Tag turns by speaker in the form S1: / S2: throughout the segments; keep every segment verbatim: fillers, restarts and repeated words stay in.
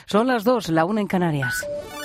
S1: Son las dos, la una en Canarias.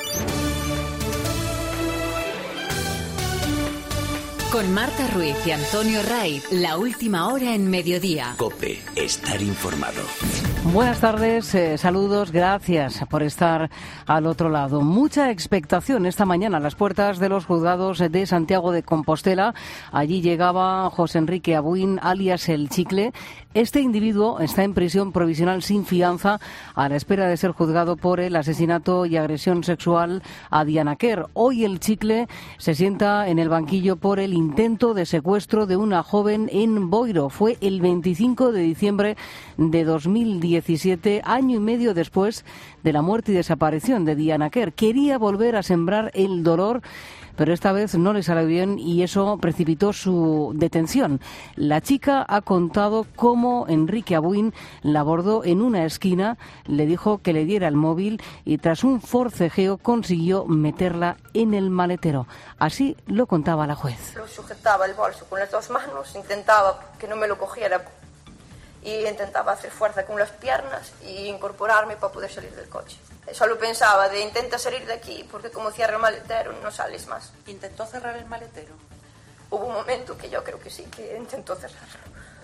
S2: Con Marta Ruiz y Antonio Raiz, la última hora en Mediodía.
S3: COPE, estar informado.
S1: Buenas tardes, eh, saludos, gracias por estar al otro lado. Mucha expectación esta mañana a las puertas de los juzgados de Santiago de Compostela. Allí llegaba José Enrique Abuin, alias El Chicle. Este individuo está en prisión provisional sin fianza a la espera de ser juzgado por el asesinato y agresión sexual a Diana Quer. Hoy El Chicle se sienta en el banquillo por el intento de secuestro de una joven en Boiro. Fue el veinticinco de diciembre de dos mil diecisiete, año y medio después de la muerte y desaparición de Diana Quer. Quería volver a sembrar el dolor, pero esta vez no le salió bien y eso precipitó su detención. La chica ha contado cómo Enrique Abuin la abordó en una esquina, le dijo que le diera el móvil y tras un forcejeo consiguió meterla en el maletero. Así lo contaba la juez.
S4: Lo sujetaba el bolso con las dos manos, intentaba que no me lo cogiera y intentaba hacer fuerza con las piernas y incorporarme para poder salir del coche. Solo pensaba de intenta salir de aquí porque como cierra el maletero no sales más.
S5: ¿Intentó cerrar el maletero?
S4: Hubo un momento que yo creo que sí, que intentó cerrarlo.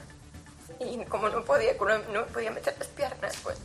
S4: Y como no podía, no podía meter las piernas, pues...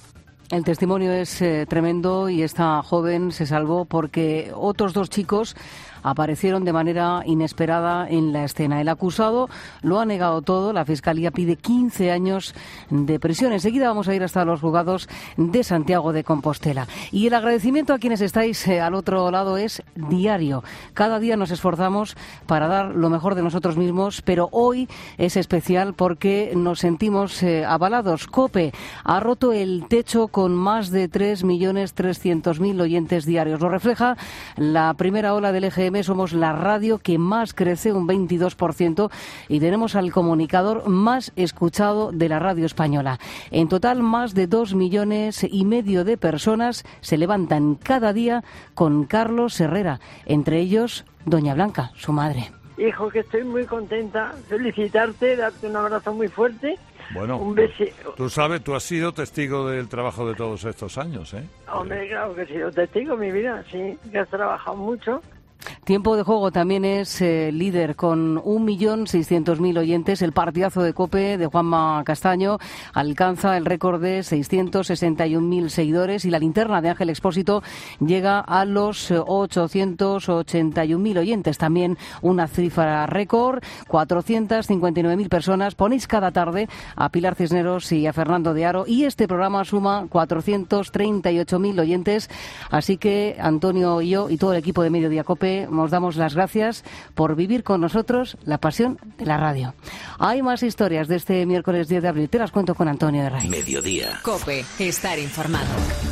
S1: El testimonio es eh, tremendo y esta joven se salvó porque otros dos chicos aparecieron de manera inesperada en la escena. El acusado lo ha negado todo. La Fiscalía pide quince años de prisión. Enseguida vamos a ir hasta los juzgados de Santiago de Compostela. Y el agradecimiento a quienes estáis eh, al otro lado es diario. Cada día nos esforzamos para dar lo mejor de nosotros mismos, pero hoy es especial porque nos sentimos eh, avalados. COPE ha roto el techo con más de tres millones trescientos mil oyentes diarios. Lo refleja la primera ola del E G M. Somos la radio que más crece, un veintidós por ciento, y tenemos al comunicador más escuchado de la radio española. En total, más de dos millones y medio de personas se levantan cada día con Carlos Herrera, entre ellos doña Blanca, su madre.
S6: Hijo, que estoy muy contenta, felicitarte, darte un abrazo muy fuerte.
S7: Bueno,
S6: un besito.
S7: Tú sabes, tú has sido testigo del trabajo de todos estos años, ¿eh?
S6: Hombre, claro que he sido testigo, mi vida, sí, que has trabajado mucho.
S1: Tiempo de Juego también es eh, líder con un millón seiscientos mil oyentes. El partidazo de COPE de Juanma Castaño alcanza el récord de seiscientos sesenta y un mil seguidores y la linterna de Ángel Expósito llega a los ochocientos ochenta y un mil oyentes. También una cifra récord, cuatrocientas cincuenta y nueve mil personas. Ponéis cada tarde a Pilar Cisneros y a Fernando de Aro y este programa suma cuatrocientos treinta y ocho mil oyentes. Así que Antonio y yo y todo el equipo de Mediodía COPE os damos las gracias por vivir con nosotros la pasión de la radio. Hay más historias de este miércoles diez de abril. Te las cuento con Antonio de Rey.
S3: Mediodía.
S2: COPE, estar informado.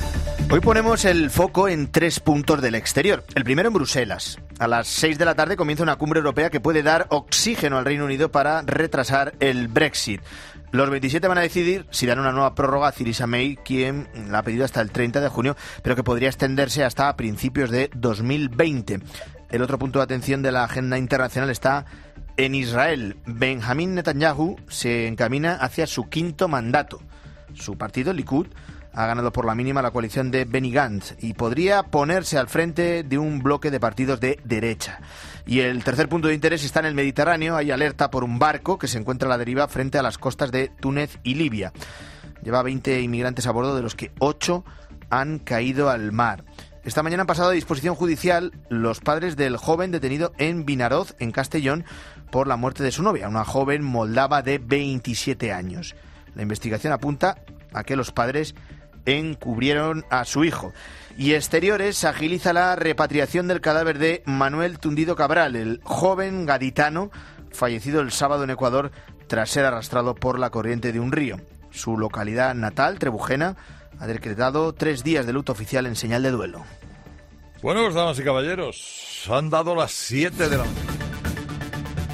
S8: Hoy ponemos el foco en tres puntos del exterior. El primero en Bruselas. A las seis de la tarde comienza una cumbre europea que puede dar oxígeno al Reino Unido para retrasar el Brexit. Los veintisiete van a decidir si dan una nueva prórroga a Theresa May, quien la ha pedido hasta el treinta de junio, pero que podría extenderse hasta principios de dos mil veinte. El otro punto de atención de la agenda internacional está en Israel. Benjamín Netanyahu se encamina hacia su quinto mandato. Su partido, Likud, ha ganado por la mínima la coalición de Benny Gantz y podría ponerse al frente de un bloque de partidos de derecha. Y el tercer punto de interés está en el Mediterráneo. Hay alerta por un barco que se encuentra a la deriva frente a las costas de Túnez y Libia. Lleva veinte inmigrantes a bordo, de los que ocho han caído al mar. Esta mañana han pasado a disposición judicial los padres del joven detenido en Vinaroz, en Castellón, por la muerte de su novia, una joven moldava de veintisiete años. La investigación apunta a que los padres encubrieron a su hijo. Y Exteriores agiliza la repatriación del cadáver de Manuel Tundido Cabral, el joven gaditano fallecido el sábado en Ecuador tras ser arrastrado por la corriente de un río. Su localidad natal, Trebujena, ha decretado tres días de luto oficial en señal de duelo.
S7: Bueno, pues damas y caballeros, han dado las siete de la mañana.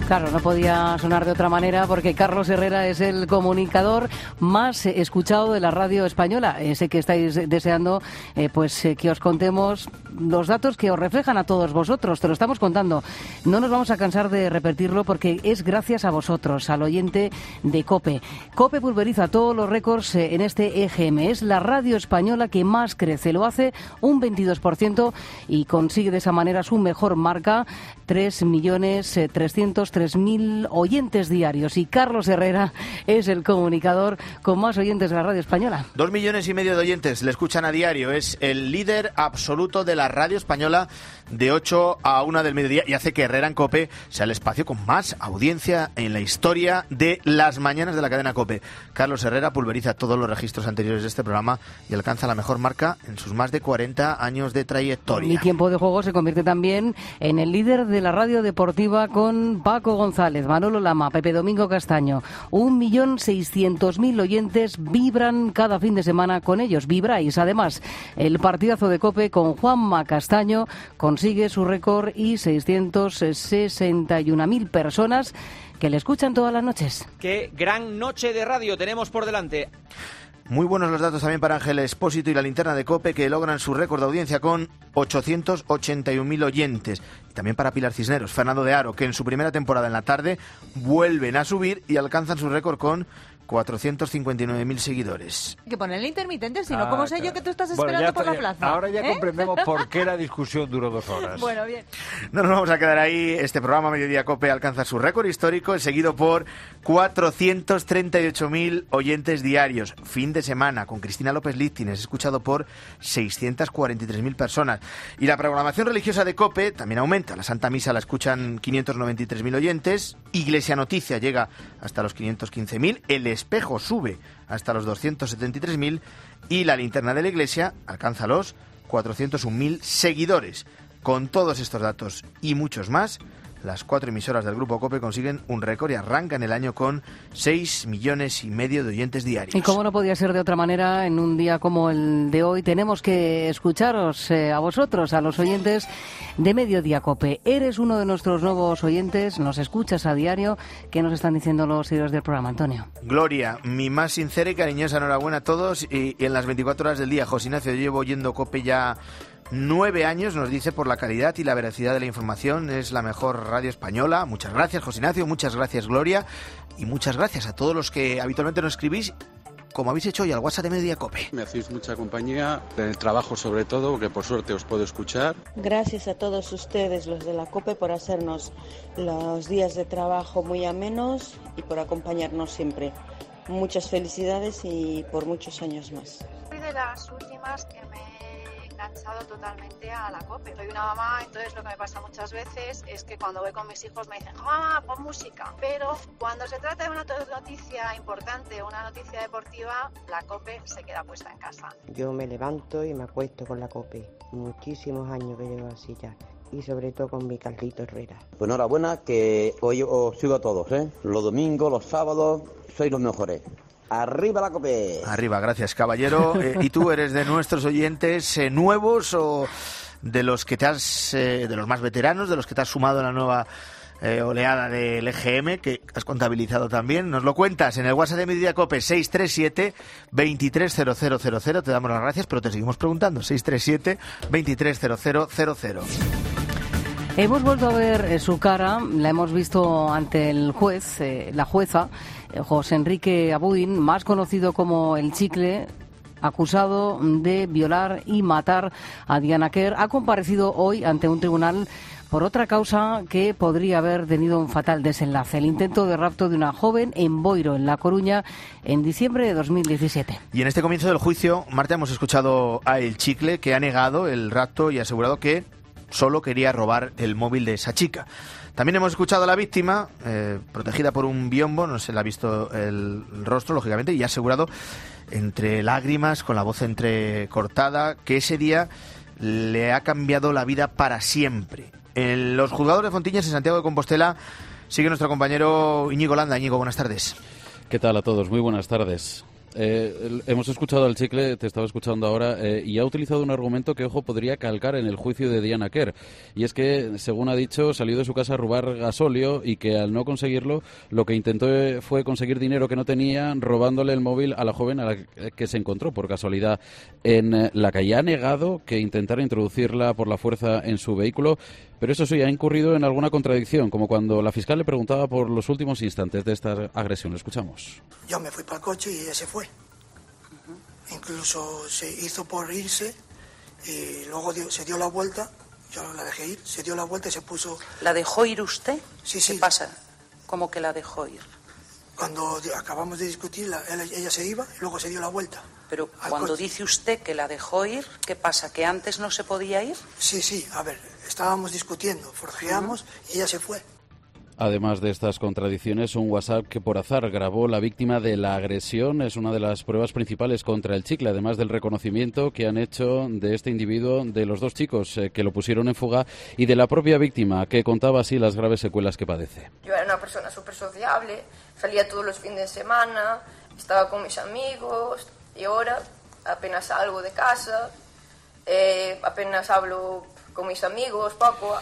S1: Claro, no podía sonar de otra manera porque Carlos Herrera es el comunicador más escuchado de la radio española. Eh, sé que estáis deseando eh, pues eh, que os contemos los datos que os reflejan a todos vosotros. Te lo estamos contando. No nos vamos a cansar de repetirlo porque es gracias a vosotros, al oyente de COPE. COPE pulveriza todos los récords eh, en este E G M. Es la radio española que más crece. Lo hace un veintidós por ciento y consigue de esa manera su mejor marca, tres millones trescientos tres mil oyentes diarios. Y Carlos Herrera es el comunicador con más oyentes de la radio española.
S8: Dos millones y medio de oyentes le escuchan a diario. Es el líder absoluto de la radio española de ocho a una del mediodía y hace que Herrera en COPE sea el espacio con más audiencia en la historia de las mañanas de la cadena COPE. Carlos Herrera pulveriza todos los registros anteriores de este programa y alcanza la mejor marca en sus más de cuarenta años de trayectoria.
S1: Mi tiempo de juego se convierte también en el líder de la radio deportiva con Paco González, Manolo Lama, Pepe Domingo Castaño. Un millón seiscientos mil oyentes vibran cada fin de semana con ellos. Vibráis. Además, el partidazo de COPE con Juanma Castaño consigue su récord y seiscientos sesenta y una mil personas que le escuchan todas las noches.
S5: ¡Qué gran noche de radio tenemos por delante!
S8: Muy buenos los datos también para Ángel Expósito y la linterna de COPE, que logran su récord de audiencia con ochocientos ochenta y un mil oyentes. Y también para Pilar Cisneros, Fernando de Aro, que en su primera temporada en la tarde vuelven a subir y alcanzan su récord con cuatrocientos cincuenta y nueve mil seguidores.
S9: Hay que ponerle intermitente, si no,
S7: Ah,
S9: ¿cómo sé
S7: claro.
S9: yo que tú estás
S7: Bueno,
S9: esperando
S7: ya
S9: por la
S7: está,
S9: plaza?
S7: Ahora ya
S9: ¿Eh?
S7: comprendemos por qué la discusión duró dos horas.
S9: Bueno, bien.
S8: No nos vamos a quedar ahí. Este programa Mediodía COPE alcanza su récord histórico, seguido por cuatrocientos treinta y ocho mil oyentes diarios. Fin de semana con Cristina López Lichtin, es escuchado por seiscientas cuarenta y tres mil personas. Y la programación religiosa de COPE también aumenta. La Santa Misa la escuchan quinientos noventa y tres mil oyentes. Iglesia Noticia llega hasta los quinientos quince mil. El Espejo sube hasta los doscientos setenta y tres mil y la linterna de la Iglesia alcanza los cuatrocientos un mil seguidores. Con todos estos datos y muchos más, las cuatro emisoras del Grupo COPE consiguen un récord y arrancan el año con seis millones y medio de oyentes diarios.
S1: Y como no podía ser de otra manera, en un día como el de hoy, tenemos que escucharos eh, a vosotros, a los oyentes de Mediodía COPE. Eres uno de nuestros nuevos oyentes, nos escuchas a diario. ¿Qué nos están diciendo los seguidores del programa, Antonio?
S8: Gloria, mi más sincera y cariñosa enhorabuena a todos y, y en las veinticuatro horas del día. José Ignacio, yo llevo oyendo COPE ya nueve años, nos dice, por la calidad y la veracidad de la información. Es la mejor radio española. Muchas gracias, José Ignacio, muchas gracias, Gloria, y muchas gracias a todos los que habitualmente nos escribís, como habéis hecho hoy al WhatsApp de Mediodía COPE.
S10: Me hacéis mucha compañía, en el trabajo sobre todo, porque por suerte os puedo escuchar.
S11: Gracias a todos ustedes, los de la COPE, por hacernos los días de trabajo muy amenos y por acompañarnos siempre. Muchas felicidades y por muchos años más.
S12: Soy de las últimas que me he enganchado totalmente a la COPE. Soy una mamá, entonces lo que me pasa muchas veces es que cuando voy con mis hijos me dicen, mamá, pon música. Pero cuando se trata de una noticia importante, una noticia deportiva, la COPE se queda puesta en casa.
S13: Yo me levanto y me acuesto con la COPE. Muchísimos años que llevo así ya. Y sobre todo con mi Carlito Herrera.
S14: Pues enhorabuena, que hoy os sigo a todos, ¿eh? Los domingos, los sábados, sois los mejores. ¡Arriba la COPE!
S8: Arriba, gracias, caballero. Eh, ¿Y tú eres de nuestros oyentes eh, nuevos o de los que te has, eh, de los más veteranos, de los que te has sumado en la nueva eh, oleada del E G M, que has contabilizado también? Nos lo cuentas en el WhatsApp de Mediodía COPE, seis tres siete, veintitrés cero cero cero cero. Te damos las gracias, pero te seguimos preguntando. seis tres siete, veintitrés cero cero cero cero.
S1: Hemos vuelto a ver eh, su cara, la hemos visto ante el juez, eh, la jueza, eh, José Enrique Abuin, más conocido como El Chicle, acusado de violar y matar a Diana Quer. Ha comparecido hoy ante un tribunal por otra causa que podría haber tenido un fatal desenlace: el intento de rapto de una joven en Boiro, en La Coruña, en diciembre de dos mil diecisiete.
S8: Y en este comienzo del juicio, Marta, hemos escuchado a El Chicle, que ha negado el rapto y ha asegurado que solo quería robar el móvil de esa chica. También hemos escuchado a la víctima, eh, protegida por un biombo, no se le ha visto el rostro, lógicamente, y ha asegurado, entre lágrimas, con la voz entrecortada, que ese día le ha cambiado la vida para siempre. En los juzgados de Fontiñas, en Santiago de Compostela, sigue nuestro compañero Íñigo Landa. Íñigo, buenas tardes.
S15: ¿Qué tal a todos? Muy buenas tardes.
S9: Eh, hemos escuchado al Chicle, te estaba escuchando ahora, eh, y ha utilizado un argumento que, ojo, podría calcar en el juicio de Diana Kerr. Y es que, según ha dicho, salió de su casa a robar gasóleo y que al no conseguirlo, lo que intentó fue conseguir dinero que no tenía, robándole el móvil a la joven a la que se encontró por casualidad en la calle. Ha negado que intentara introducirla por la fuerza en su vehículo, pero eso sí, ha incurrido en alguna contradicción, como cuando la fiscal le preguntaba por los últimos instantes de esta agresión. Lo escuchamos.
S15: Yo me fui para el coche y ella se fue. Uh-huh. Incluso se hizo por irse y luego dio, se dio la vuelta. Yo la dejé ir, se dio la vuelta y se puso...
S16: ¿La dejó ir usted?
S15: Sí, sí.
S16: ¿Qué pasa? ¿Cómo que la dejó ir?
S15: Cuando acabamos de discutir, la, ella se iba y luego se dio la vuelta.
S16: Pero cuando coche. Dice usted que la dejó ir, ¿qué pasa? ¿Que antes no se podía ir?
S15: Sí, sí, a ver, estábamos discutiendo, forjeamos uh-huh. y ella se fue.
S9: Además de estas contradicciones, un WhatsApp que por azar grabó la víctima de la agresión es una de las pruebas principales contra el Chicle, además del reconocimiento que han hecho de este individuo, de los dos chicos eh, que lo pusieron en fuga y de la propia víctima, que contaba así las graves secuelas que padece.
S4: Yo era una persona súper sociable, salía todos los fines de semana, estaba con mis amigos y ahora apenas salgo de casa, eh, apenas hablo con mis amigos, poco.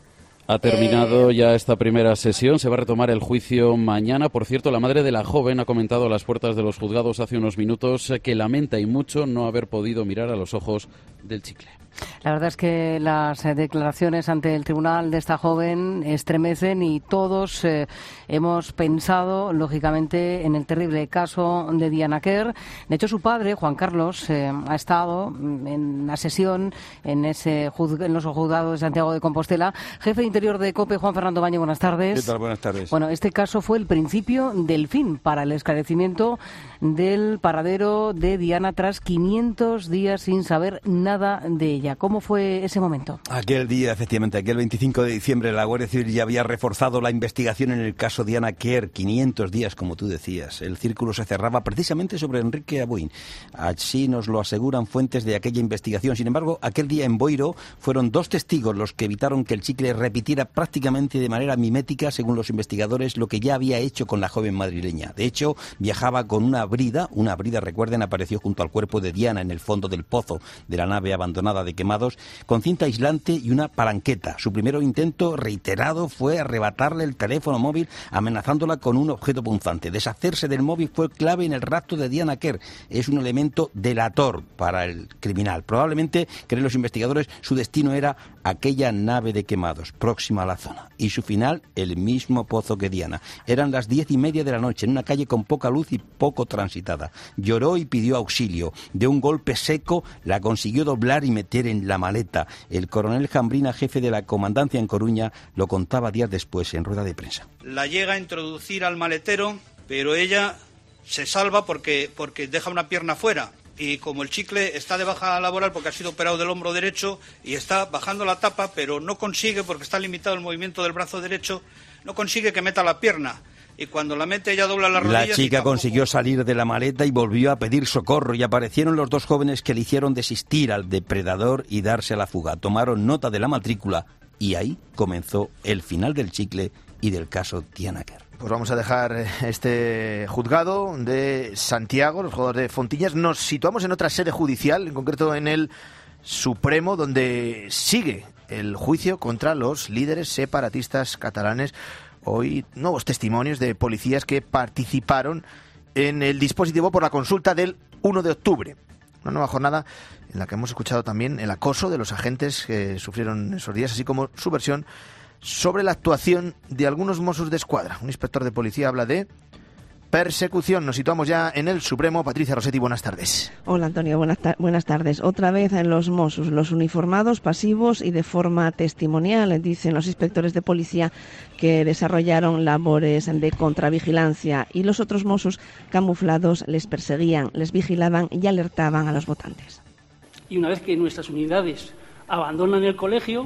S9: Ha terminado ya esta primera sesión, se va a retomar el juicio mañana. Por cierto, la madre de la joven ha comentado a las puertas de los juzgados hace unos minutos que lamenta y mucho no haber podido mirar a los ojos del Chicle.
S1: La verdad es que las eh, declaraciones ante el tribunal de esta joven estremecen y todos eh, hemos pensado, lógicamente, en el terrible caso de Diana Kerr. De hecho, su padre, Juan Carlos, eh, ha estado en la sesión en, ese juzg- en los juzgados de Santiago de Compostela. Jefe de Interior de COPE, Juan Fernando Baño, buenas tardes.
S17: ¿Qué tal? Buenas tardes.
S1: Bueno, este caso fue el principio del fin para el esclarecimiento del paradero de Diana tras quinientos días sin saber nada de ella. ¿Cómo fue ese momento?
S17: Aquel día, efectivamente, aquel veinticinco de diciembre, la Guardia Civil ya había reforzado la investigación en el caso Diana Kerr. quinientos días, como tú decías. El círculo se cerraba precisamente sobre Enrique Abuin. Así nos lo aseguran fuentes de aquella investigación. Sin embargo, aquel día en Boiro fueron dos testigos los que evitaron que el Chicle repitiera prácticamente de manera mimética, según los investigadores, lo que ya había hecho con la joven madrileña. De hecho, viajaba con una brida. Una brida, recuerden, apareció junto al cuerpo de Diana en el fondo del pozo de la nave abandonada de Quemados, con cinta aislante y una palanqueta. Su primer intento reiterado fue arrebatarle el teléfono móvil, amenazándola con un objeto punzante. Deshacerse del móvil fue clave en el rapto de Diana Kerr. Es un elemento delator para el criminal. Probablemente, creen los investigadores, su destino era aquella nave de Quemados, próxima a la zona. Y su final, el mismo pozo que Diana. Eran las diez y media de la noche, en una calle con poca luz y poco transitada. Lloró y pidió auxilio. De un golpe seco, la consiguió doblar y meter en la maleta. El coronel Jambrina, jefe de la comandancia en Coruña, lo contaba días después en rueda de prensa.
S18: La llega a introducir al maletero, pero ella se salva porque, porque deja una pierna fuera. Y como el Chicle está de baja laboral porque ha sido operado del hombro derecho y está bajando la tapa, pero no consigue, porque está limitado el movimiento del brazo derecho, no consigue que meta la pierna. Y cuando la mete ella dobla las rodillas.
S17: La chica tampoco... consiguió salir de la maleta y volvió a pedir socorro, y aparecieron los dos jóvenes que le hicieron desistir al depredador y darse a la fuga. Tomaron nota de la matrícula y ahí comenzó el final del Chicle y del caso Diana Kerr.
S8: Pues vamos a dejar este juzgado de Santiago, los juzgados de Fontiñas. Nos situamos en otra sede judicial, en concreto en el Supremo, donde sigue el juicio contra los líderes separatistas catalanes. Hoy nuevos testimonios de policías que participaron en el dispositivo por la consulta del uno de octubre. Una nueva jornada en la que hemos escuchado también el acoso de los agentes que sufrieron esos días, así como su versión sobre la actuación de algunos Mossos de Escuadra. Un inspector de policía habla de persecución. Nos situamos ya en el Supremo. Patricia Rossetti, buenas tardes.
S19: Hola, Antonio, buenas, ta- buenas tardes. Otra vez en los Mossos, los uniformados, pasivos y de forma testimonial, dicen los inspectores de policía que desarrollaron labores de contravigilancia, y los otros Mossos camuflados les perseguían, les vigilaban y alertaban a los votantes.
S20: Y una vez que nuestras unidades abandonan el colegio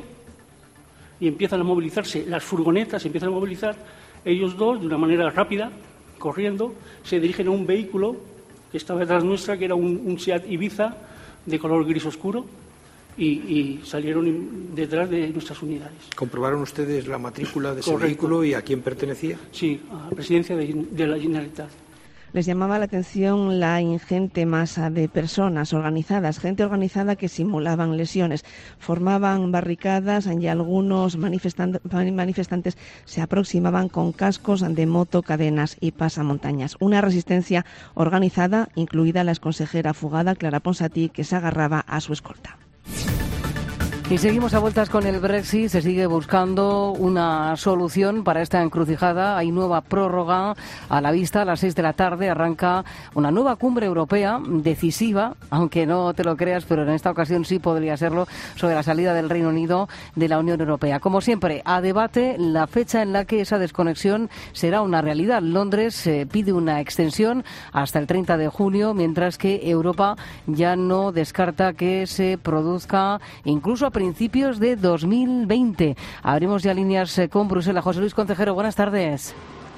S20: y empiezan a movilizarse, las furgonetas empiezan a movilizar, ellos dos, de una manera rápida, corriendo, se dirigen a un vehículo que estaba detrás nuestra, que era un, un Seat Ibiza de color gris oscuro, y, y salieron detrás de nuestras unidades.
S21: ¿Comprobaron ustedes la matrícula de ese
S20: Correcto.
S21: vehículo y a quién pertenecía?
S20: Sí, a la presidencia de, de la Generalitat.
S19: Les llamaba la atención la ingente masa de personas organizadas, gente organizada que simulaban lesiones, formaban barricadas y algunos manifestan- manifestantes se aproximaban con cascos de moto, cadenas y pasamontañas. Una resistencia organizada, incluida la exconsejera fugada Clara Ponsatí, que se agarraba a su escolta.
S1: Y seguimos a vueltas con el Brexit. Se sigue buscando una solución para esta encrucijada. Hay nueva prórroga a la vista. A las seis de la tarde arranca una nueva cumbre europea decisiva, aunque no te lo creas, pero en esta ocasión sí podría serlo, sobre la salida del Reino Unido de la Unión Europea. Como siempre, a debate la fecha en la que esa desconexión será una realidad. Londres eh, pide una extensión hasta el treinta de junio, mientras que Europa ya no descarta que se produzca incluso a principios de dos mil veinte. Abrimos ya líneas con Bruselas. José Luis Concejero, buenas tardes.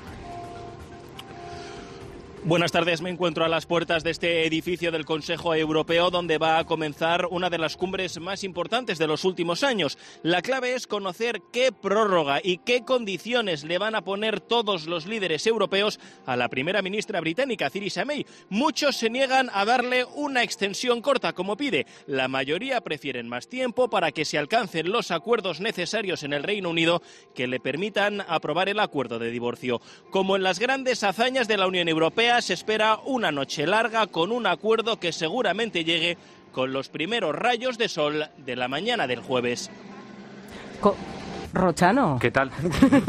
S21: Buenas tardes, me encuentro a las puertas de este edificio del Consejo Europeo donde va a comenzar una de las cumbres más importantes de los últimos años. La clave es conocer qué prórroga y qué condiciones le van a poner todos los líderes europeos a la primera ministra británica, Theresa May. Muchos se niegan a darle una extensión corta, como pide. La mayoría prefieren más tiempo para que se alcancen los acuerdos necesarios en el Reino Unido que le permitan aprobar el acuerdo de divorcio. Como en las grandes hazañas de la Unión Europea, se espera una noche larga con un acuerdo que seguramente llegue con los primeros rayos de sol de la mañana del jueves.
S1: Co- Rochano.
S22: ¿Qué tal?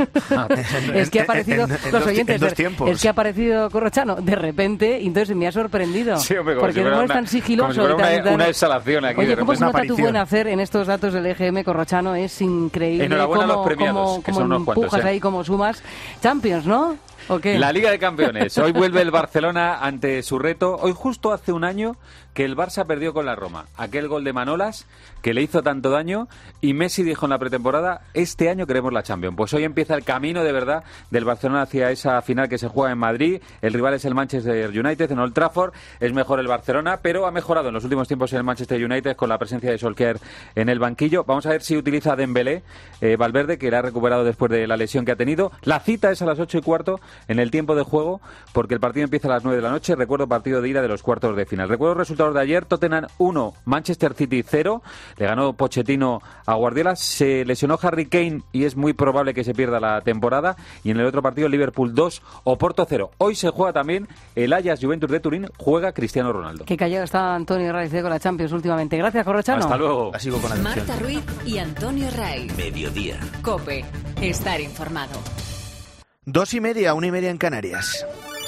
S1: Es que ha aparecido,
S22: en, en, en
S1: los
S22: dos,
S1: oyentes,
S22: en dos tiempos.
S1: es que ha aparecido Corrochano de repente, y entonces me ha sorprendido.
S22: Sí, hombre, como
S1: porque
S22: si
S1: no
S22: una,
S1: es tan sigiloso.
S22: Como si fuera
S1: y tan,
S22: una, una exhalación aquí.
S1: Oye,
S22: de
S1: ¿cómo se nota tu buen
S22: aparición.
S1: hacer en estos datos del E G M, Corrochano? Es increíble.
S22: Enhorabuena
S1: cómo,
S22: a los premiados,
S1: cómo,
S22: que
S1: cómo
S22: son unos
S1: empujas
S22: cuantos, ¿eh?
S1: ahí, como sumas. Champions, ¿no? ¿O qué?
S22: La Liga de Campeones. Hoy vuelve el Barcelona ante su reto. Hoy justo hace un año que el Barça perdió con la Roma. Aquel gol de Manolas que le hizo tanto daño y Messi dijo en la pretemporada, este año queremos la Champions. Pues hoy empieza el camino de verdad del Barcelona hacia esa final que se juega en Madrid. El rival es el Manchester United en Old Trafford. Es mejor el Barcelona, pero ha mejorado en los últimos tiempos el Manchester United con la presencia de Solskjaer en el banquillo. Vamos a ver si utiliza a Dembélé, eh, Valverde, que la ha recuperado después de la lesión que ha tenido. La cita es a las ocho y cuarto en el tiempo de juego, porque el partido empieza a las nueve de la noche. Recuerdo partido de ida de los cuartos de final. Recuerdo los resultados de ayer. Tottenham uno, Manchester City cero. Le ganó Pochettino a Guardiola. Se lesionó Harry Kane y es muy probable que se pierda la temporada. Y en el otro partido, Liverpool dos, Oporto cero. Hoy se juega también el Ajax Juventus de Turín. Juega Cristiano Ronaldo.
S1: Qué callado está Antonio Raiz con la Champions últimamente. Gracias, Corrochano.
S22: Hasta luego.
S8: La sigo con atención.
S2: Marta Ruiz y Antonio Raiz.
S3: Mediodía.
S2: COPE. Estar informado.
S8: Dos y media, una y media en Canarias.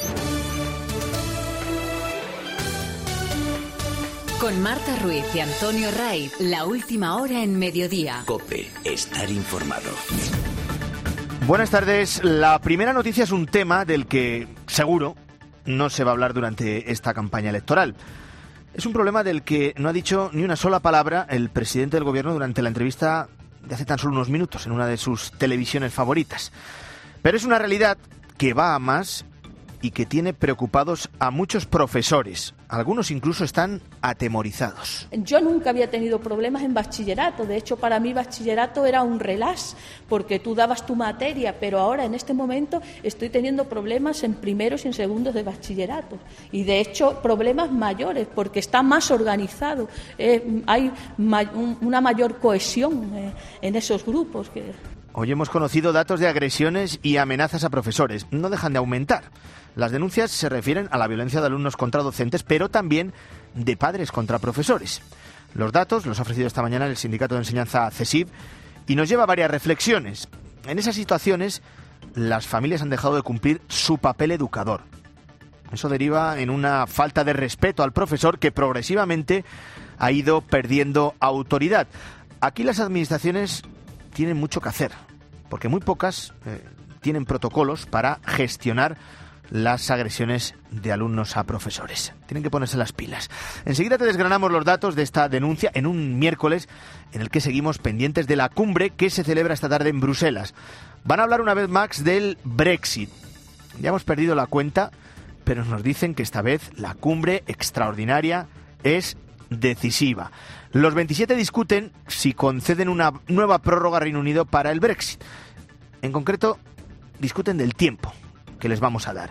S2: Con Marta Ruiz y Antonio Raiz, la última hora en Mediodía.
S3: COPE. Estar informado.
S8: Buenas tardes. La primera noticia es un tema del que seguro no se va a hablar durante esta campaña electoral. Es un problema del que no ha dicho ni una sola palabra el presidente del gobierno durante la entrevista de hace tan solo unos minutos en una de sus televisiones favoritas. Pero es una realidad que va a más y que tiene preocupados a muchos profesores. Algunos incluso están atemorizados.
S23: Yo nunca había tenido problemas en bachillerato. De hecho, para mí bachillerato era un relax, porque tú dabas tu materia, pero ahora en este momento estoy teniendo problemas en primeros y en segundos de bachillerato. Y de hecho, problemas mayores, porque está más organizado. Eh, hay ma- un, una mayor cohesión eh, en esos grupos. Que...
S8: Hoy hemos conocido datos de agresiones y amenazas a profesores. No dejan de aumentar. Las denuncias se refieren a la violencia de alumnos contra docentes, pero también de padres contra profesores. Los datos los ha ofrecido esta mañana el Sindicato de Enseñanza CESIF y nos lleva a varias reflexiones. En esas situaciones, las familias han dejado de cumplir su papel educador. Eso deriva en una falta de respeto al profesor que progresivamente ha ido perdiendo autoridad. Aquí las administraciones tienen mucho que hacer, porque muy pocas eh, tienen protocolos para gestionar las agresiones de alumnos a profesores. Tienen que ponerse las pilas. Enseguida te desgranamos los datos de esta denuncia en un miércoles en el que seguimos pendientes de la cumbre que se celebra esta tarde en Bruselas. Van a hablar una vez más del Brexit. Ya hemos perdido la cuenta, pero nos dicen que esta vez la cumbre extraordinaria es decisiva. Los veintisiete discuten si conceden una nueva prórroga a Reino Unido para el Brexit. En concreto, discuten del tiempo que les vamos a dar.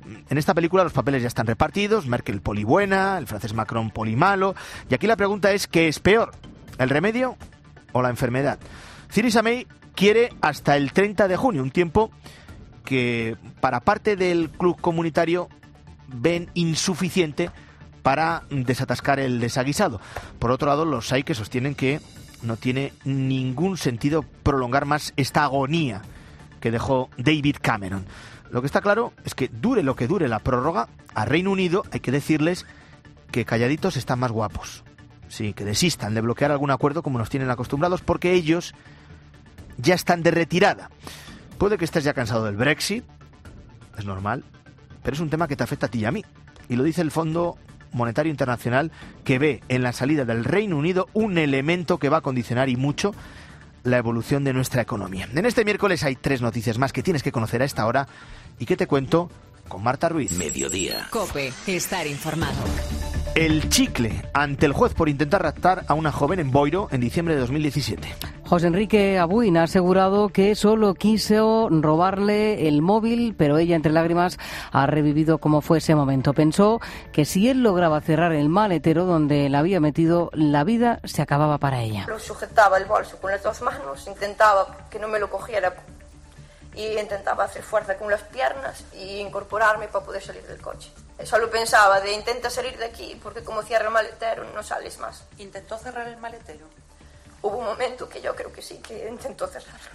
S8: En esta película los papeles ya están repartidos, Merkel polibuena, el francés Macron polimalo, y aquí la pregunta es, ¿qué es peor? ¿El remedio o la enfermedad? Theresa May quiere hasta el treinta de junio, un tiempo que para parte del club comunitario ven insuficiente para desatascar el desaguisado. Por otro lado, los hay que sostienen que no tiene ningún sentido prolongar más esta agonía que dejó David Cameron. Lo que está claro es que dure lo que dure la prórroga, a Reino Unido hay que decirles que calladitos están más guapos. Sí, que desistan de bloquear algún acuerdo como nos tienen acostumbrados, porque ellos ya están de retirada. Puede que estés ya cansado del Brexit, es normal, pero es un tema que te afecta a ti y a mí. Y lo dice el Fondo Monetario Internacional, que ve en la salida del Reino Unido un elemento que va a condicionar y mucho la evolución de nuestra economía. En este miércoles hay tres noticias más que tienes que conocer a esta hora y que te cuento con Marta Ruiz.
S3: Mediodía.
S2: COPE, estar informado.
S8: El chicle ante el juez por intentar raptar a una joven en Boiro en diciembre de dos mil diecisiete.
S1: José Enrique Abuin ha asegurado que solo quiso robarle el móvil, pero ella, entre lágrimas, ha revivido cómo fue ese momento. Pensó que si él lograba cerrar el maletero donde la había metido, la vida se acababa para ella.
S4: Lo sujetaba el bolso con las dos manos, intentaba que no me lo cogiera y intentaba hacer fuerza con las piernas y incorporarme para poder salir del coche. Solo pensaba de intenta salir de aquí porque como cierra el maletero no sales más.
S16: ¿Intentó cerrar el maletero?
S4: Hubo un momento que yo creo que sí, que intentó cerrarlo.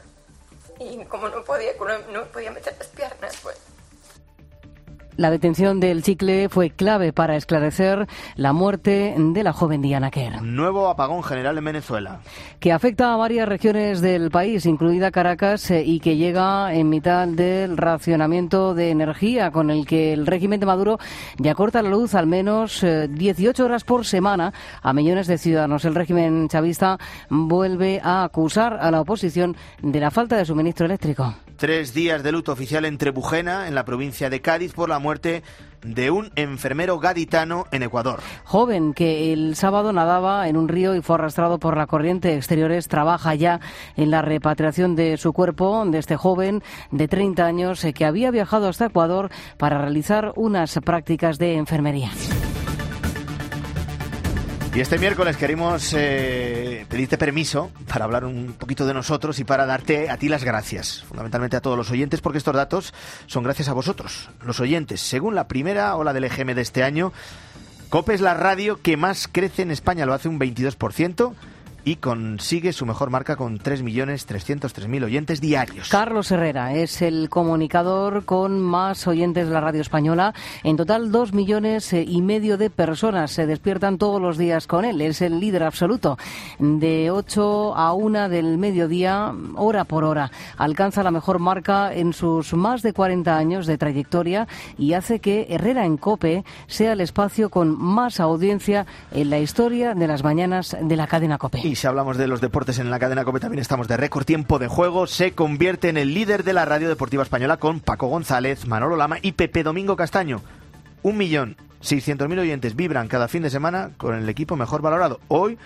S4: Y como no podía, no podía meter las piernas, pues...
S1: La detención del chicle fue clave para esclarecer la muerte de la joven Diana Quer.
S8: Nuevo apagón general en Venezuela.
S1: Que afecta a varias regiones del país, incluida Caracas, eh, y que llega en mitad del racionamiento de energía, con el que el régimen de Maduro ya corta la luz al menos eh, dieciocho horas por semana a millones de ciudadanos. El régimen chavista vuelve a acusar a la oposición de la falta de suministro eléctrico.
S8: Tres días de luto oficial en Trebujena, en la provincia de Cádiz, por la muerte de un enfermero gaditano en Ecuador.
S1: Joven que el sábado nadaba en un río y fue arrastrado por la corriente. Exteriores trabaja ya en la repatriación de su cuerpo, de este joven de treinta años que había viajado hasta Ecuador para realizar unas prácticas de enfermería.
S8: Y este miércoles queremos eh, pedirte permiso para hablar un poquito de nosotros y para darte a ti las gracias, fundamentalmente a todos los oyentes, porque estos datos son gracias a vosotros, los oyentes. Según la primera ola del E G M de este año, COPE es la radio que más crece en España, lo hace un veintidós por ciento. Y consigue su mejor marca con tres millones trescientos tres mil oyentes diarios.
S1: Carlos Herrera es el comunicador con más oyentes de la radio española. En total, dos millones y medio de personas se despiertan todos los días con él. Es el líder absoluto. De ocho a una del mediodía, hora por hora. Alcanza la mejor marca en sus más de cuarenta años de trayectoria y hace que Herrera en COPE sea el espacio con más audiencia en la historia de las mañanas de la cadena COPE.
S8: Y si hablamos de los deportes en la cadena COPE, también estamos de récord. Tiempo de juego se convierte en el líder de la radio deportiva española con Paco González, Manolo Lama y Pepe Domingo Castaño. Un millón seiscientos mil oyentes vibran cada fin de semana con el equipo mejor valorado. Hoy,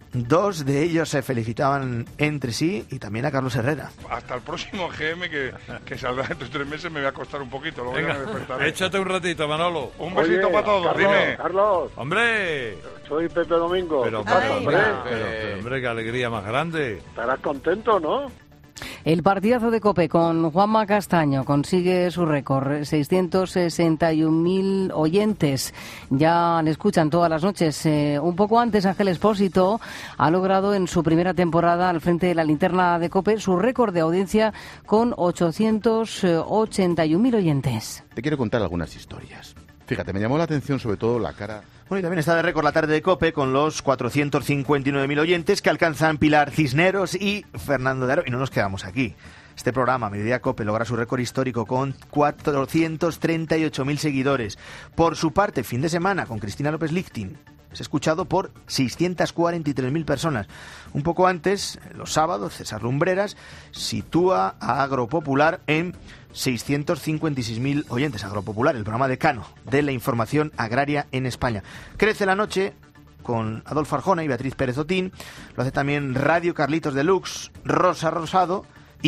S8: dos de ellos se felicitaban entre sí y también a Carlos Herrera.
S5: Hasta el próximo G M que, que saldrá dentro de tres meses me va a costar un poquito. Lo voy
S6: Venga,
S5: a despertar.
S6: Échate un ratito, Manolo.
S5: Un besito
S6: Oye,
S5: para todos,
S6: Carlos,
S5: dime.
S6: Carlos. ¡Hombre!
S7: Soy Pepe Domingo.
S6: Pero,
S7: ¿Qué pasa,
S6: pero,
S7: hombre?
S6: pero, pero, hombre, qué alegría más grande.
S7: Estarás contento, ¿no?
S1: El partidazo de COPE con Juanma Castaño consigue su récord, seiscientos sesenta y un mil oyentes. Ya le escuchan todas las noches. Eh, un poco antes, Ángel Expósito ha logrado en su primera temporada al frente de la linterna de COPE su récord de audiencia con ochocientos ochenta y un mil oyentes.
S24: Te quiero contar algunas historias. Fíjate, me llamó la atención sobre todo la cara...
S8: Bueno, y también está de récord la tarde de COPE con los cuatrocientos cincuenta y nueve mil oyentes que alcanzan Pilar Cisneros y Fernando de Aro. Y no nos quedamos aquí. Este programa, Mediodía COPE, logra su récord histórico con cuatrocientos treinta y ocho mil seguidores. Por su parte, fin de semana con Cristina López Lichtin, es escuchado por seiscientas cuarenta y tres mil personas. Un poco antes, los sábados, César Lumbreras sitúa a Agropopular en seiscientos cincuenta y seis mil oyentes. Agropopular, el programa decano de la información agraria en España. Crece la noche con Adolfo Arjona y Beatriz Pérez Otín. Lo hace también Radio Carlitos Deluxe, Rosa Rosado y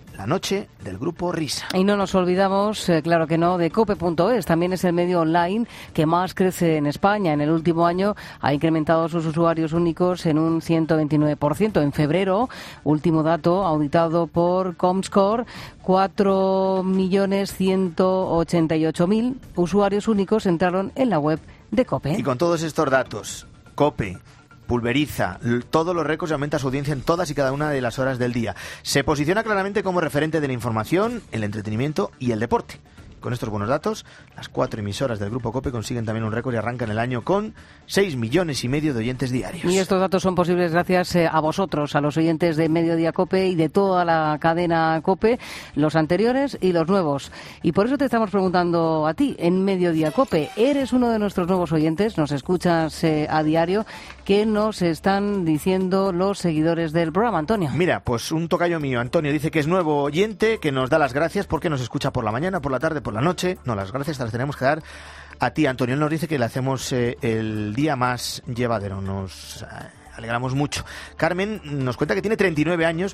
S8: la noche del Grupo Risa.
S1: Y no nos olvidamos, eh, claro que no, de cope punto es. También es el medio online que más crece en España. En el último año ha incrementado sus usuarios únicos en un ciento veintinueve por ciento. En febrero, último dato auditado por Comscore, cuatro millones ciento ochenta y ocho mil usuarios únicos entraron en la web de COPE.
S8: Y con todos estos datos, COPE pulveriza todos los récords y aumenta su audiencia en todas y cada una de las horas del día. Se posiciona claramente como referente de la información, el entretenimiento y el deporte. Con estos buenos datos, las cuatro emisoras del Grupo COPE consiguen también un récord y arrancan el año con seis millones y medio de oyentes diarios.
S1: Y estos datos son posibles gracias eh, a vosotros, a los oyentes de Mediodía COPE y de toda la cadena COPE, los anteriores y los nuevos. Y por eso te estamos preguntando a ti, en Mediodía COPE, ¿eres uno de nuestros nuevos oyentes? ¿Nos escuchas eh, a diario? ¿Qué nos están diciendo los seguidores del programa, Antonio?
S8: Mira, pues un tocayo mío, Antonio, dice que es nuevo oyente, que nos da las gracias porque nos escucha por la mañana, por la tarde, por la noche. No, las gracias te las tenemos que dar a ti, Antonio. Él nos dice que le hacemos eh, el día más llevadero. Nos eh, alegramos mucho. Carmen nos cuenta que tiene treinta y nueve años.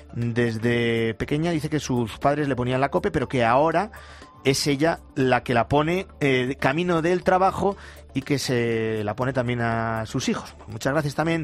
S8: Desde pequeña dice que sus padres le ponían la COPE, pero que ahora es ella la que la pone eh, camino del trabajo y que se la pone también a sus hijos. Muchas gracias también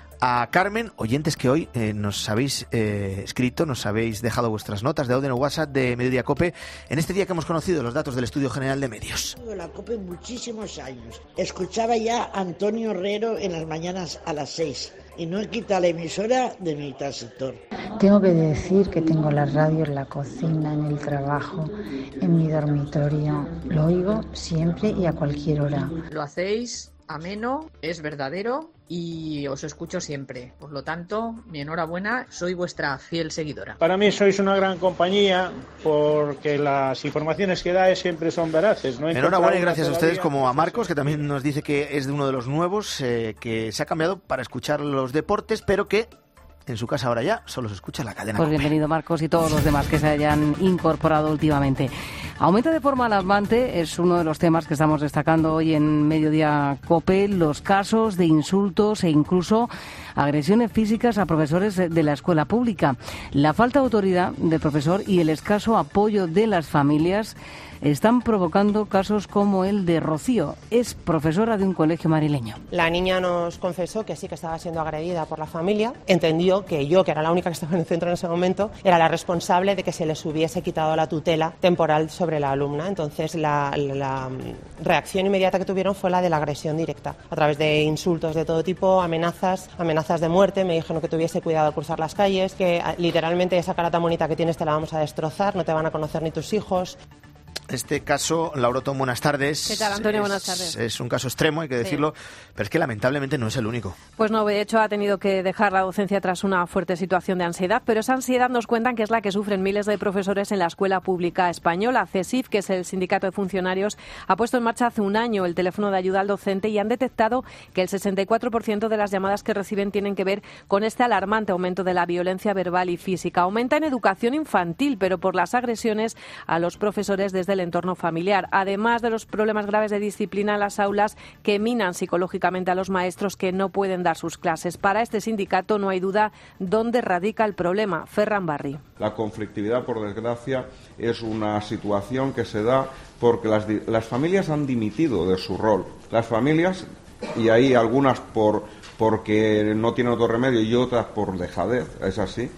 S8: a Carmen, oyentes que hoy eh, nos habéis eh, escrito, nos habéis dejado vuestras notas de audio en el WhatsApp de Mediodía COPE en este día que hemos conocido los datos del Estudio General de Medios.
S10: La COPE muchísimos años. Escuchaba ya a Antonio Herrero en las mañanas a las seis y no he quitado la emisora de mi transistor.
S11: Tengo que decir que tengo la radio en la cocina, en el trabajo, en mi dormitorio. Lo oigo siempre y a cualquier hora.
S12: Lo hacéis ameno, es verdadero y os escucho siempre. Por lo tanto, mi enhorabuena, soy vuestra fiel seguidora.
S13: Para mí sois una gran compañía porque las informaciones que dais siempre son veraces. No
S8: enhorabuena y gracias a ustedes, como a Marcos, que también nos dice que es de uno de los nuevos, eh, que se ha cambiado para escuchar los deportes, pero que en su casa ahora ya solo se escucha la cadena.
S1: Pues
S8: COPE.
S1: Bienvenido, Marcos, y todos los demás que se hayan incorporado últimamente. Aumenta de forma alarmante, es uno de los temas que estamos destacando hoy en Mediodía COPE, los casos de insultos e incluso agresiones físicas a profesores de la escuela pública. La falta de autoridad del profesor y el escaso apoyo de las familias están provocando casos como el de Rocío. Es profesora de un colegio madrileño.
S25: La niña nos confesó que sí que estaba siendo agredida por la familia. Entendió que yo, que era la única que estaba en el centro en ese momento, era la responsable de que se les hubiese quitado la tutela temporal sobre la alumna. Entonces la, la reacción inmediata que tuvieron fue la de la agresión directa, a través de insultos de todo tipo, amenazas, amenazas de muerte. Me dijeron que tuviese cuidado al cruzar las calles, que literalmente esa cara tan bonita que tienes te la vamos a destrozar, no te van a conocer ni tus hijos.
S8: Este caso, Laura Tom, buenas tardes.
S26: ¿Qué tal, Antonio?
S8: Es,
S26: Buenas tardes.
S8: Es un caso extremo, hay que decirlo, sí. Pero es que lamentablemente no es el único.
S26: Pues no, de hecho ha tenido que dejar la docencia tras una fuerte situación de ansiedad, pero esa ansiedad nos cuentan que es la que sufren miles de profesores en la escuela pública española. CESIF, que es el sindicato de funcionarios, ha puesto en marcha hace un año el teléfono de ayuda al docente y han detectado que el sesenta y cuatro por ciento de las llamadas que reciben tienen que ver con este alarmante aumento de la violencia verbal y física. Aumenta en educación infantil, pero por las agresiones a los profesores desde el entorno familiar. Además de los problemas graves de disciplina en las aulas que minan psicológicamente a los maestros que no pueden dar sus clases. Para este sindicato no hay duda dónde radica el problema. Ferran Barri.
S27: La conflictividad, por desgracia, es una situación que se da porque las, las familias han dimitido de su rol. Las familias, y hay algunas por porque no tienen otro remedio y otras por dejadez, es así,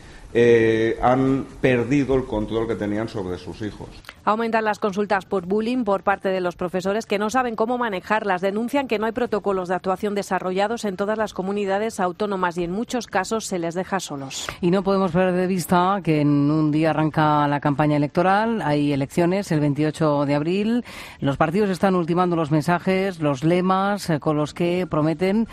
S27: Eh, han perdido el control que tenían sobre sus hijos.
S26: Aumentan las consultas por bullying por parte de los profesores que no saben cómo manejarlas. Denuncian que no hay protocolos de actuación desarrollados en todas las comunidades autónomas y en muchos casos se les deja solos.
S1: Y no podemos perder de vista que en un día arranca la campaña electoral, hay elecciones el veintiocho de abril, los partidos están ultimando los mensajes, los lemas eh, con los que prometen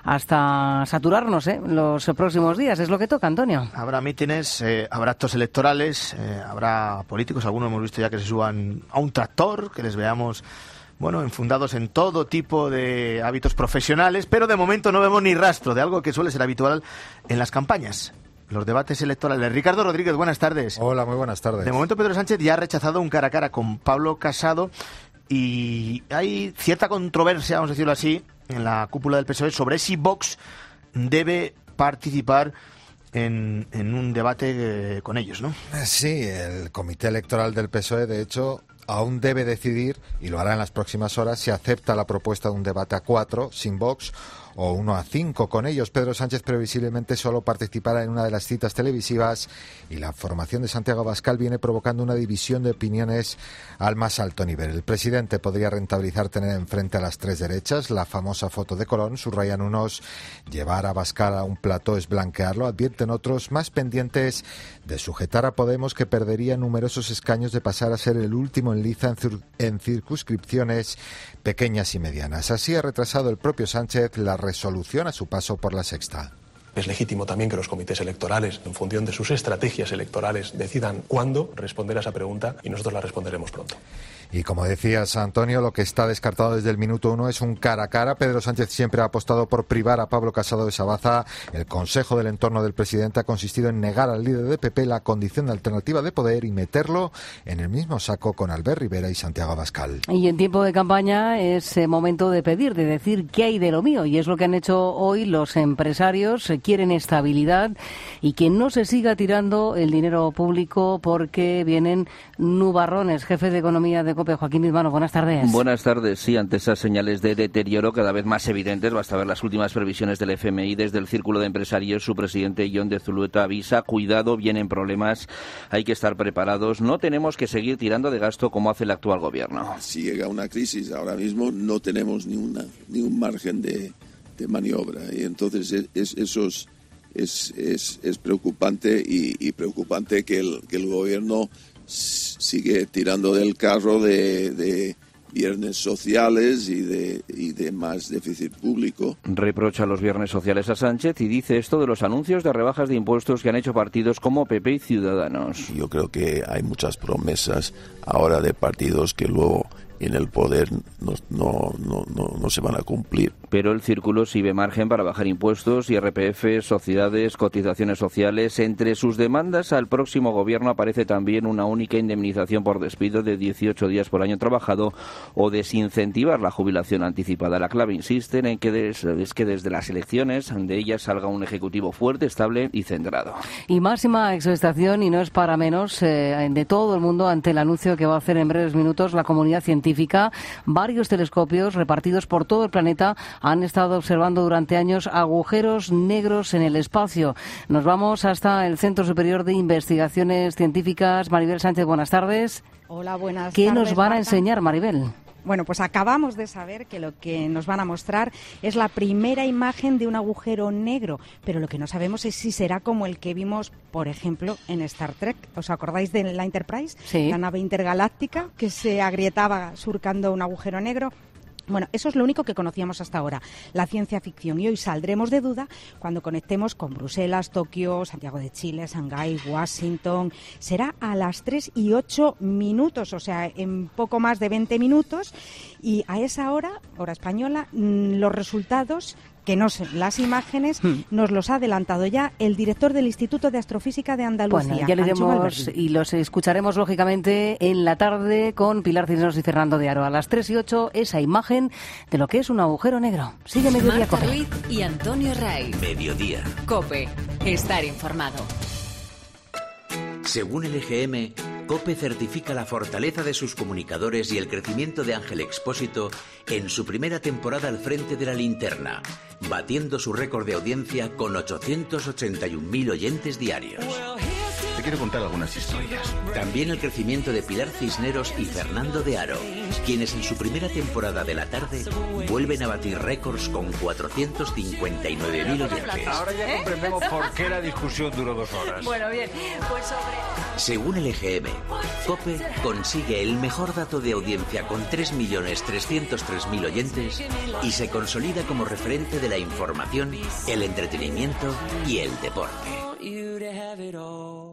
S1: hasta saturarnos ¿eh? los próximos días. Es lo que toca, Antonio.
S8: Habrá mítines, eh, habrá actos electorales, eh, habrá políticos, algunos hemos visto ya que se suban a un tractor, que les veamos, bueno, enfundados en todo tipo de hábitos profesionales, pero de momento no vemos ni rastro de algo que suele ser habitual en las campañas. Los debates electorales. Ricardo Rodríguez, buenas tardes.
S28: Hola, muy buenas tardes.
S8: De momento Pedro Sánchez ya ha rechazado un cara a cara con Pablo Casado y hay cierta controversia, vamos a decirlo así, en la cúpula del P S O E sobre si Vox debe participar en, en un debate eh, con ellos, ¿no?
S9: Sí, el Comité Electoral del P S O E, de hecho, aún debe decidir, y lo hará en las próximas horas, si acepta la propuesta de un debate a cuatro, sin Vox, o uno a cinco con ellos. Pedro Sánchez previsiblemente solo participará en una de las citas televisivas y la formación de Santiago Abascal viene provocando una división de opiniones al más alto nivel. El presidente podría rentabilizar tener enfrente a las tres derechas. La famosa foto de Colón, subrayan unos, llevar a Abascal a un plató es blanquearlo, advierten otros más pendientes de sujetar a Podemos, que perdería numerosos escaños de pasar a ser el último en liza en, cir- en circunscripciones pequeñas y medianas. Así ha retrasado el propio Sánchez la resolución a su paso por la Sexta.
S14: Es legítimo también que los comités electorales, en función de sus estrategias electorales, decidan cuándo responder a esa pregunta y nosotros la responderemos pronto.
S9: Y como decías, Antonio, lo que está descartado desde el minuto uno es un cara a cara. Pedro Sánchez siempre ha apostado por privar a Pablo Casado de Sabaza. El consejo del entorno del presidente ha consistido en negar al líder de P P la condición de alternativa de poder y meterlo en el mismo saco con Albert Rivera y Santiago Abascal.
S1: Y en tiempo de campaña es eh, momento de pedir, de decir qué hay de lo mío. Y es lo que han hecho hoy los empresarios. Quieren estabilidad y que no se siga tirando el dinero público porque vienen nubarrones. Jefe de Economía de COPE, Joaquín Bisbano, buenas tardes.
S15: Buenas tardes. Sí, ante esas señales de deterioro cada vez más evidentes, basta ver las últimas previsiones del F M I. Desde el Círculo de Empresarios, su presidente Jon de Zulueta avisa: cuidado, vienen problemas, hay que estar preparados, no tenemos que seguir tirando de gasto como hace el actual gobierno.
S17: Si llega una crisis ahora mismo no tenemos ni una ni un margen de, de maniobra, y entonces es, es, eso es, es, es, es preocupante y, y preocupante que el, que el gobierno sigue tirando del carro de, de viernes sociales y de, y de más déficit público.
S15: Reprocha los viernes sociales a Sánchez y dice esto de los anuncios de rebajas de impuestos que han hecho partidos como P P y Ciudadanos.
S17: Yo creo que hay muchas promesas ahora de partidos que luego en el poder no, no, no, no, no se van a cumplir.
S15: Pero el Círculo sí ve margen para bajar impuestos, I R P F, sociedades, cotizaciones sociales. Entre sus demandas al próximo gobierno aparece también una única indemnización por despido de dieciocho días por año trabajado o desincentivar la jubilación anticipada. La clave, insisten, en que des, es que desde las elecciones de ellas salga un ejecutivo fuerte, estable y centrado.
S1: Y máxima expectación, y no es para menos, eh, de todo el mundo ante el anuncio que va a hacer en breves minutos la comunidad científica. Varios telescopios repartidos por todo el planeta han estado observando durante años agujeros negros en el espacio. Nos vamos hasta el Centro Superior de Investigaciones Científicas. Maribel Sánchez, buenas tardes.
S18: Hola, buenas
S1: ¿Qué
S18: tardes.
S1: nos van a
S18: Marta.
S1: enseñar, Maribel?
S18: Bueno, pues acabamos de saber que lo que nos van a mostrar es la primera imagen de un agujero negro, pero lo que no sabemos es si será como el que vimos, por ejemplo, en Star Trek. ¿Os acordáis de la Enterprise?
S1: Sí.
S18: La nave intergaláctica que se agrietaba surcando un agujero negro. Bueno, eso es lo único que conocíamos hasta ahora, la ciencia ficción. Y hoy saldremos de duda cuando conectemos con Bruselas, Tokio, Santiago de Chile, Shanghái, Washington. Será a las tres y ocho minutos, o sea, en poco más de veinte minutos. Y a esa hora, hora española, los resultados, que no sé, las imágenes, hmm. nos los ha adelantado ya el director del Instituto de Astrofísica de Andalucía.
S1: Bueno, ya le iremos y los escucharemos lógicamente en la tarde con Pilar Cisneros y Fernando de Aro. A las tres y ocho, esa imagen de lo que es un agujero negro. Sigue Mediodía
S2: Marta
S1: COPE.
S2: Ruiz y Antonio Ray.
S3: Mediodía.
S2: COPE. Estar informado.
S3: Según el E G M, COPE certifica la fortaleza de sus comunicadores y el crecimiento de Ángel Expósito en su primera temporada al frente de la linterna, batiendo su récord de audiencia con ochocientos ochenta y un mil oyentes diarios.
S24: Te quiero contar algunas historias.
S3: También el crecimiento de Pilar Cisneros y Fernando de Aro, quienes en su primera temporada de la tarde vuelven a batir récords con cuatrocientos cincuenta y nueve mil oyentes.
S6: Ahora ya comprendemos por qué la discusión duró dos horas.
S2: Bueno, bien, pues sobre...
S3: Según el E G M, COPE consigue el mejor dato de audiencia con tres millones trescientos tres mil oyentes y se consolida como referente de la información, el entretenimiento y el deporte.